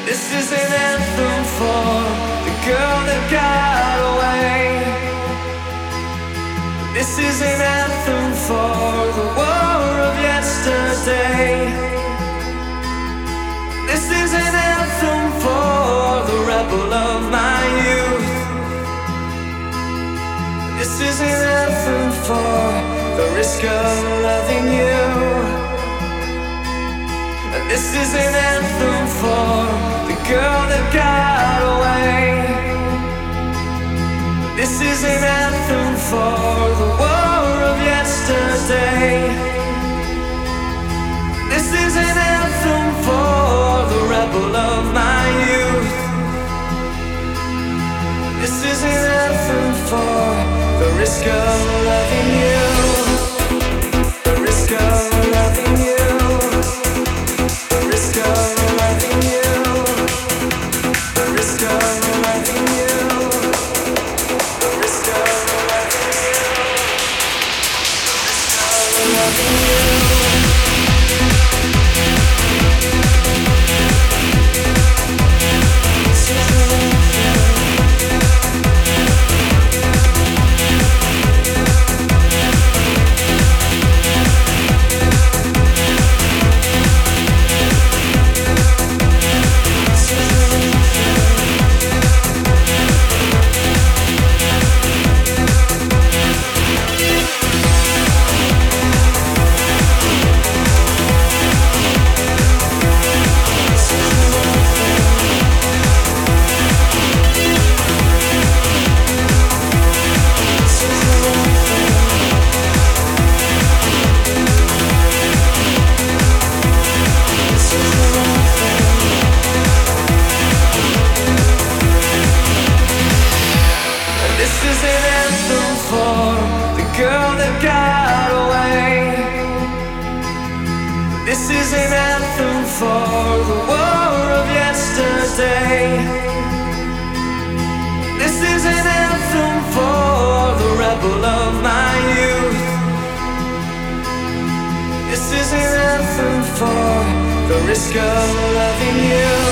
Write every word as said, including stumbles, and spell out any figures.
This is an anthem for the girl that got away. This is an anthem for the war of yesterday. This is an anthem for the rebel of my youth. This is an anthem for the risk of loving you. This is an anthem for the girl that got away. This is an anthem for the war of yesterday. This is an anthem for the rebel of my youth. This is an anthem for the risk of loving you. The risk of loving you. This is an anthem for the war of yesterday. This is an anthem for the rebel of my youth. This is an anthem for the risk of loving you.